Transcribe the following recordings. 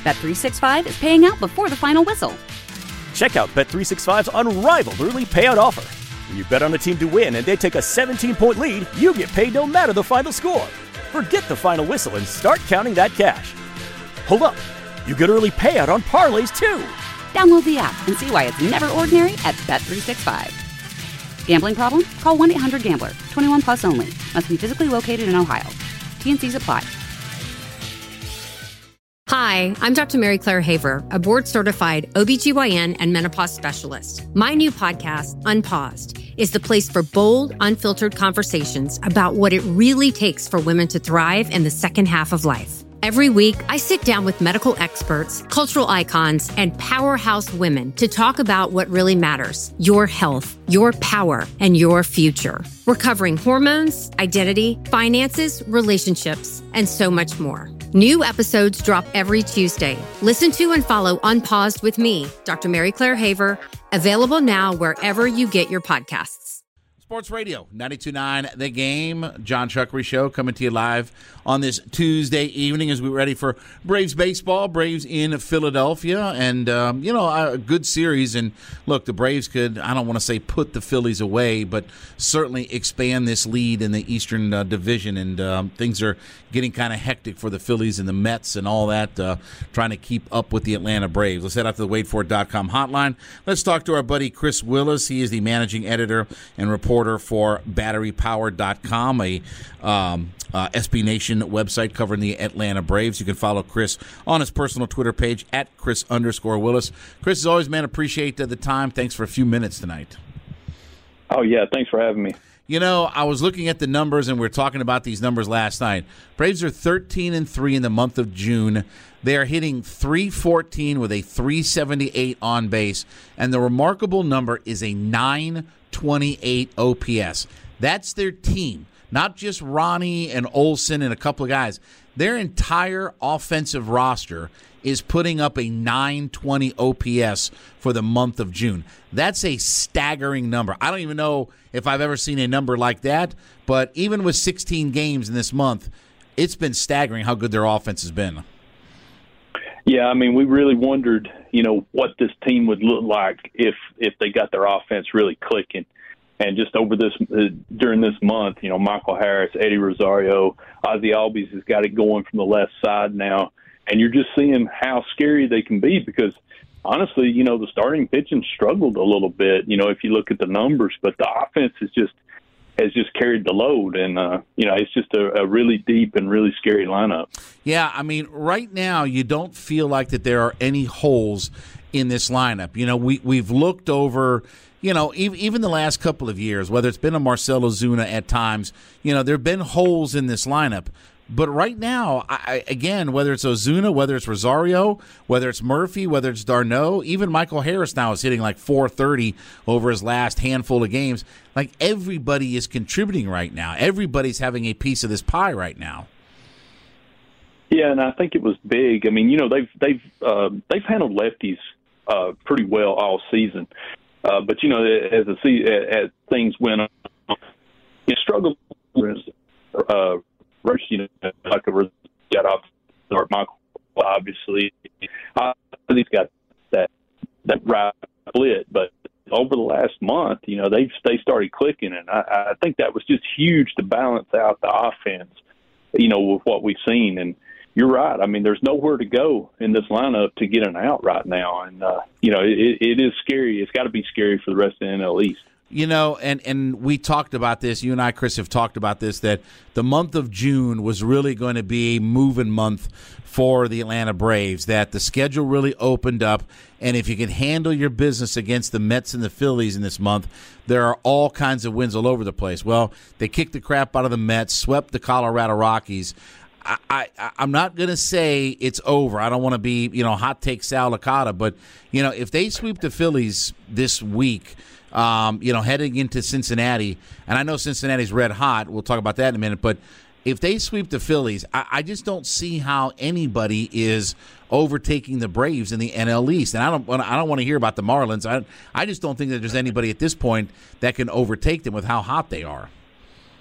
Bet365 is paying out before the final whistle. Check out Bet365's unrivaled early payout offer. When you bet on a team to win and they take a 17-point lead, you get paid no matter the final score. Forget the final whistle and start counting that cash. Hold up. You get early payout on parlays, too. Download the app and see why it's never ordinary at Bet365. Gambling problem? Call 1-800-GAMBLER. 21 plus only. Must be physically located in Ohio. T&Cs apply. Hi, I'm Dr. Mary Claire Haver, a board-certified OBGYN and menopause specialist. My new podcast, Unpaused, is the place for bold, unfiltered conversations about what it really takes for women to thrive in the second half of life. Every week, I sit down with medical experts, cultural icons, and powerhouse women to talk about what really matters: your health, your power, and your future. We're covering hormones, identity, finances, relationships, and so much more. New episodes drop every Tuesday. Listen to and follow Unpaused with me, Dr. Mary Claire Haver, available now wherever you get your podcasts. Sports Radio, 92.9 The Game. John Chuckery Show coming to you live on this Tuesday evening as we're ready for Braves baseball. Braves in Philadelphia. And, a good series. And, look, the Braves could, I don't want to say put the Phillies away, but certainly expand this lead in the Eastern Division. And things are getting kind of hectic for the Phillies and the Mets and all that, trying to keep up with the Atlanta Braves. Let's head out to the waitfor.com hotline. Let's talk to our buddy Chris Willis. He is the managing editor and reporter for BatteryPower.com, a SB Nation website covering the Atlanta Braves. You can follow Chris on his personal Twitter page at Chris_Willis. Chris, as always, man, appreciate the time. Thanks for a few minutes tonight. Oh, yeah, thanks for having me. You know, I was looking at the numbers, and we were talking about these numbers last night. Braves are 13-3 in the month of June. They are hitting .314 with a .378 on base, and the remarkable number is a .928 OPS. That's their team, not just Ronnie and Olsen and a couple of guys. Their entire offensive roster is putting up a .920 OPS for the month of June. That's a staggering number. I don't even know if I've ever seen a number like that, but even with 16 games in this month, it's been staggering how good their offense has been. Yeah, I mean, we really wondered, what this team would look like if they got their offense really clicking. And just over this during this month, Michael Harris, Eddie Rosario, Ozzie Albies has got it going from the left side now. And you're just seeing how scary they can be because, honestly, the starting pitching struggled a little bit, if you look at the numbers. But the offense has just carried the load. And, it's just a really deep and really scary lineup. Yeah, I mean, right now you don't feel like that there are any holes in this lineup. We've looked over – even the last couple of years, whether it's been a Marcell Ozuna at times, there have been holes in this lineup. But right now, again, whether it's Ozuna, whether it's Rosario, whether it's Murphy, whether it's d'Arnaud, even Michael Harris now is hitting like .430 over his last handful of games. Like, everybody is contributing right now. Everybody's having a piece of this pie right now. Yeah, and I think it was big. I mean, they've handled lefties pretty well all season. But as things went on, you struggled with rush. Like a got off start. Michael, obviously, he's got that right split. But over the last month, they started clicking, and I think that was just huge to balance out the offense. With what we've seen, and you're right. I mean, there's nowhere to go in this lineup to get an out right now. And, it is scary. It's got to be scary for the rest of the NL East. And we talked about this. You and I, Chris, have talked about this, that the month of June was really going to be a moving month for the Atlanta Braves, that the schedule really opened up. And if you can handle your business against the Mets and the Phillies in this month, there are all kinds of wins all over the place. Well, they kicked the crap out of the Mets, swept the Colorado Rockies. I'm not going to say it's over. I don't want to be, hot take Sal Licata, but, if they sweep the Phillies this week, heading into Cincinnati, and I know Cincinnati's red hot. We'll talk about that in a minute, but if they sweep the Phillies, I just don't see how anybody is overtaking the Braves in the NL East. And I don't want to hear about the Marlins. I just don't think that there's anybody at this point that can overtake them with how hot they are.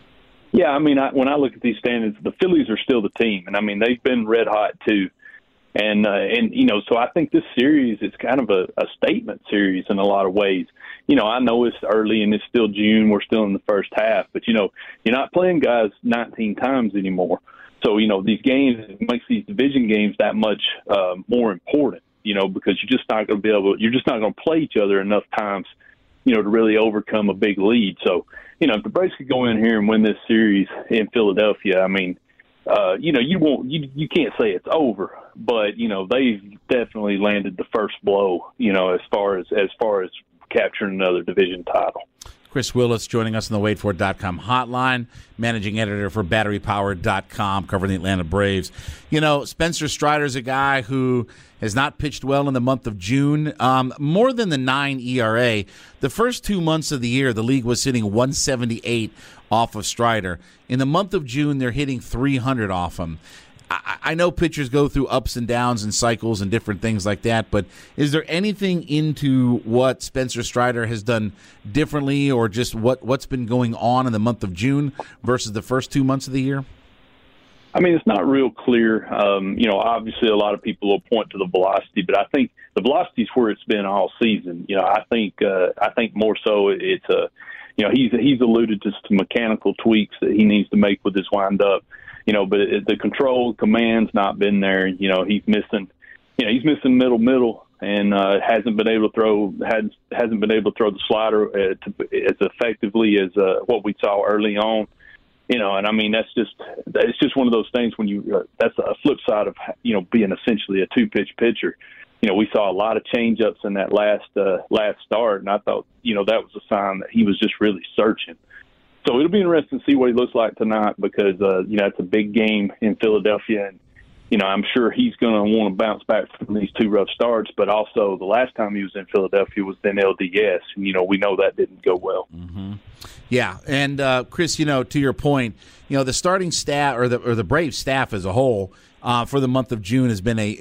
Yeah, I mean, when I look at these standings, the Phillies are still the team. And, I mean, they've been red hot, too. And so I think this series is kind of a statement series in a lot of ways. I know it's early and it's still June. We're still in the first half, but you're not playing guys 19 times anymore. So, these games, it makes these division games that much more important, because you're just not going to play each other enough times, to really overcome a big lead. So, if the Braves could go in here and win this series in Philadelphia, I mean, you can't say it's over, but, they've definitely landed the first blow, as far as capturing another division title. Chris Willis joining us on the WadeFord.com hotline, managing editor for BatteryPower.com, covering the Atlanta Braves. Spencer Strider's a guy who has not pitched well in the month of June. More than the 9 ERA. The first 2 months of the year, the league was sitting 178 off of Strider. In the month of June, they're hitting 300 off him. I know pitchers go through ups and downs and cycles and different things like that, but is there anything into what Spencer Strider has done differently, or just what's been going on in the month of June versus the first 2 months of the year? I mean, it's not real clear. Obviously a lot of people will point to the velocity, but I think the velocity is where it's been all season. I think more so it's he's alluded to some mechanical tweaks that he needs to make with his windup. But the control command's not been there. He's missing middle, and hasn't been able to throw the slider as effectively as what we saw early on. And I mean it's just one of those things when that's a flip side of being essentially a 2-pitch pitcher. We saw a lot of change-ups in that last start, and I thought that was a sign that he was just really searching. So it'll be interesting to see what he looks like tonight, because it's a big game in Philadelphia, and I'm sure he's going to want to bounce back from these 2 rough starts. But also, the last time he was in Philadelphia was in LDS, and we know that didn't go well. Mm-hmm. Yeah, and Chris, to your point, the starting staff or the Braves staff as a whole for the month of June has been a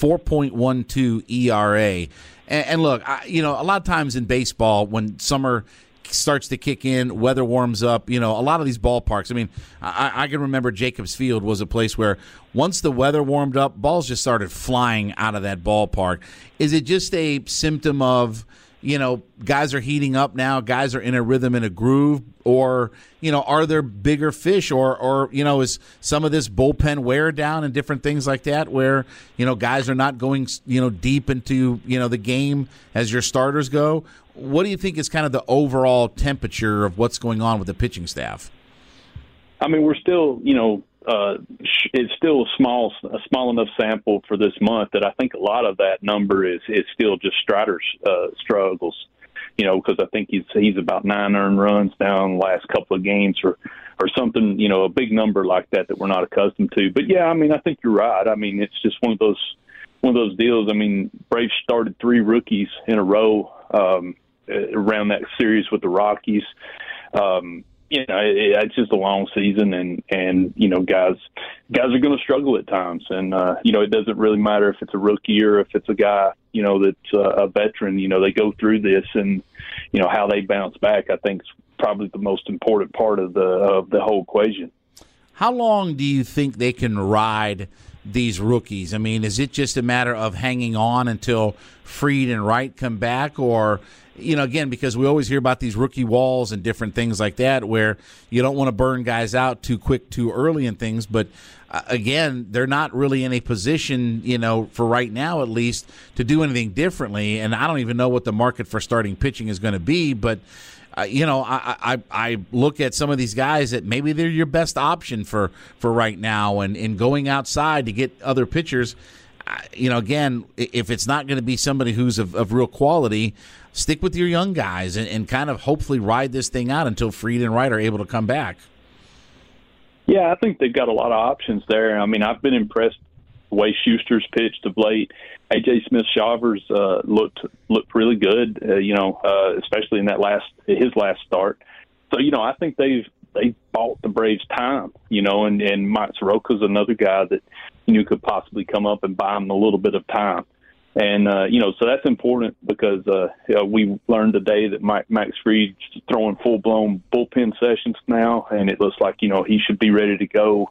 4.12 ERA. And look, a lot of times in baseball when summer starts to kick in, weather warms up, a lot of these ballparks. I mean, I can remember Jacobs Field was a place where once the weather warmed up, balls just started flying out of that ballpark. Is it just a symptom of, guys are heating up now, guys are in a rhythm and a groove, or, are there bigger fish, or is some of this bullpen wear down and different things like that where, guys are not going, deep into, the game as your starters go? What do you think is kind of the overall temperature of what's going on with the pitching staff? I mean, we're still, it's still a small enough sample for this month that I think a lot of that number is still just Strider's struggles. Because I think he's about 9 earned runs now in the last couple of games, or something. A big number like that we're not accustomed to. But yeah, I mean, I think you're right. I mean, it's just one of those deals. I mean, Braves started 3 rookies in a row around that series with the Rockies. It's just a long season, and guys are going to struggle at times, and it doesn't really matter if it's a rookie or if it's a guy that's a veteran. They go through this, and how they bounce back, I think, is probably the most important part of the whole equation. How long do you think they can ride these rookies? I mean, is it just a matter of hanging on until Fried and Wright come back, or again, because we always hear about these rookie walls and different things like that where you don't want to burn guys out too quick, too early and things. But, again, they're not really in a position, for right now at least, to do anything differently. And I don't even know what the market for starting pitching is going to be. But, I look at some of these guys that maybe they're your best option for right now. And in going outside to get other pitchers, again, if it's not going to be somebody who's of real quality, stick with your young guys and kind of hopefully ride this thing out until Fried and Wright are able to come back. Yeah, I think they've got a lot of options there. I mean, I've been impressed the way Schuster's pitched of late. A.J. Smith-Shawver's looked really good, especially in his last start. So, I think they've bought the Braves time, and Mike Soroka's another guy that could possibly come up and buy them a little bit of time. And, so that's important because we learned today that Max Fried's throwing full-blown bullpen sessions now, and it looks like, he should be ready to go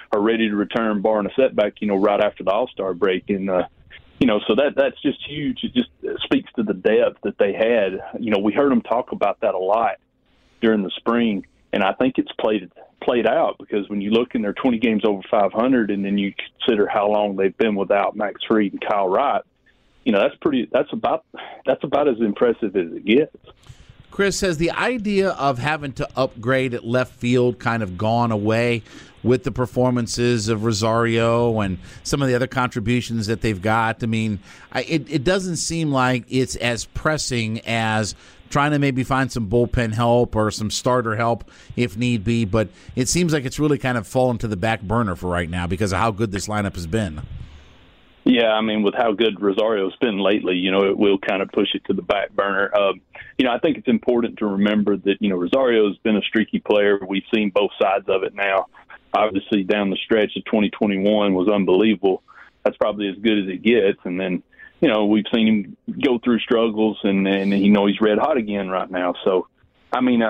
are ready to return, barring a setback, right after the All-Star break. And, so that's just huge. It just speaks to the depth that they had. We heard them talk about that a lot during the spring, and I think it's played out, because when you look in their 20 games over 500, and then you consider how long they've been without Max Fried and Kyle Wright, that's about as impressive as it gets. Chris, has the idea of having to upgrade at left field kind of gone away with the performances of Rosario and some of the other contributions that they've got? I mean, it doesn't seem like it's as pressing as trying to maybe find some bullpen help or some starter help if need be, but it seems like it's really kind of fallen to the back burner for right now because of how good this lineup has been. Yeah, I mean, with how good Rosario's been lately, it will kind of push it to the back burner. I think it's important to remember that, Rosario's been a streaky player. We've seen both sides of it now. Obviously, down the stretch of 2021 was unbelievable. That's probably as good as it gets. And then, we've seen him go through struggles, and he's red hot again right now. So, I mean,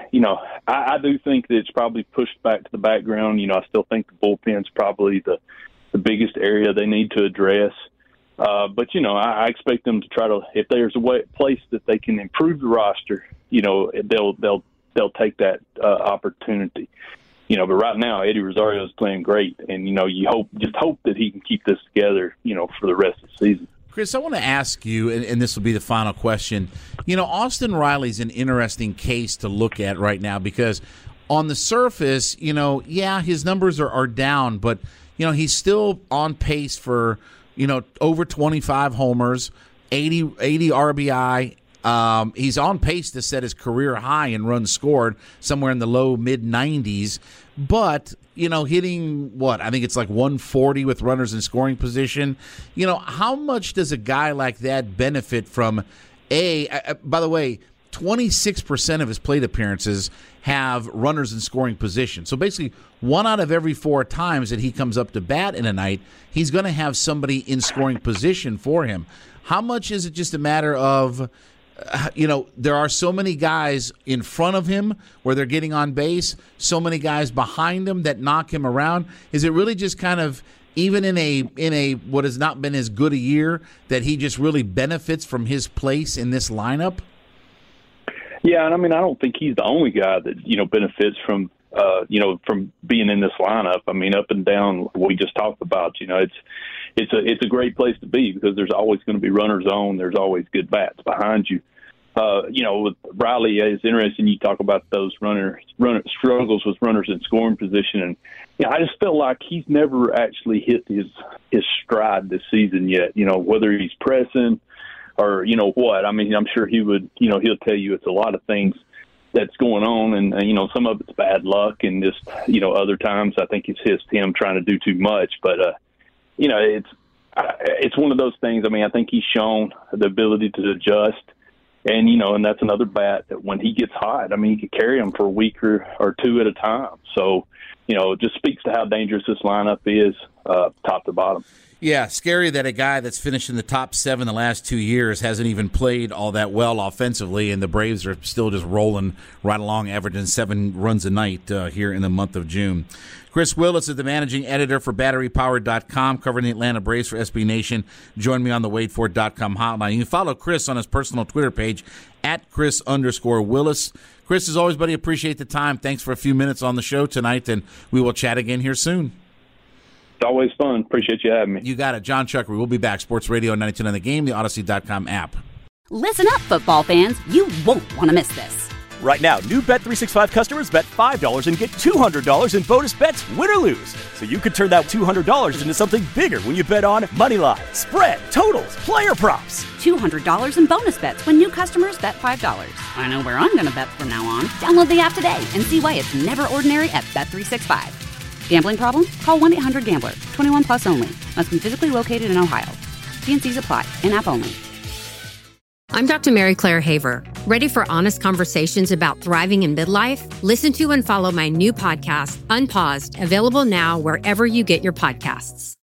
I do think that it's probably pushed back to the background. I still think the bullpen's probably the biggest area they need to address. But I expect them to try to, if there's a place that they can improve the roster, they'll take that opportunity. But right now, Eddie Rosario is playing great, and you hope that he can keep this together, for the rest of the season. Chris, I want to ask you, and this will be the final question. Austin Riley's an interesting case to look at right now because on the surface, his numbers are down, but he's still on pace for over 25 homers, 80 RBI. He's on pace to set his career high in runs scored, somewhere in the low mid-90s. But, hitting I think it's like 140 with runners in scoring position. How much does a guy like that benefit from by the way, 26% of his plate appearances have runners in scoring position. So basically, 1 out of every 4 times that he comes up to bat in a night, he's going to have somebody in scoring position for him. How much is it just a matter of, there are so many guys in front of him where they're getting on base, so many guys behind him that knock him around? Is it really just kind of, even in a what has not been as good a year, that he just really benefits from his place in this lineup? Yeah, and I mean, I don't think he's the only guy that, benefits from, from being in this lineup. I mean, up and down, we just talked about, it's a great place to be because there's always going to be runners on. There's always good bats behind you. With Riley, it's interesting you talk about those runner struggles with runners in scoring position. And, I just felt like he's never actually hit his stride this season yet, whether he's pressing or, what. I mean, I'm sure he would, he'll tell you it's a lot of things that's going on. And some of it's bad luck and just, other times I think it's him trying to do too much. But, it's one of those things. I mean, I think he's shown the ability to adjust. And, and that's another bat that when he gets hot, I mean, he can carry him for a week or two at a time. So, it just speaks to how dangerous this lineup is top to bottom. Yeah, scary that a guy that's finished in the top 7 the last 2 years hasn't even played all that well offensively, and the Braves are still just rolling right along, averaging 7 runs a night here in the month of June. Chris Willis is the managing editor for BatteryPower.com, covering the Atlanta Braves for SB Nation. Join me on the WadeFord.com hotline. You can follow Chris on his personal Twitter page, @Chris_Willis. Chris, as always, buddy, appreciate the time. Thanks for a few minutes on the show tonight, and we will chat again here soon. It's always fun. Appreciate you having me. You got it. John Chuckery. We'll be back. Sports Radio 92.9 The Game, the Odyssey.com app. Listen up, football fans. You won't want to miss this. Right now, new Bet365 customers bet $5 and get $200 in bonus bets, win or lose. So you could turn that $200 into something bigger when you bet on money line, spread, totals, player props. $200 in bonus bets when new customers bet $5. I know where I'm going to bet from now on. Download the app today and see why it's never ordinary at Bet365. Gambling problem? Call 1-800-GAMBLER. 21 plus only. Must be physically located in Ohio. T&Cs apply. In-app only. I'm Dr. Mary Claire Haver. Ready for honest conversations about thriving in midlife? Listen to and follow my new podcast, Unpaused, available now wherever you get your podcasts.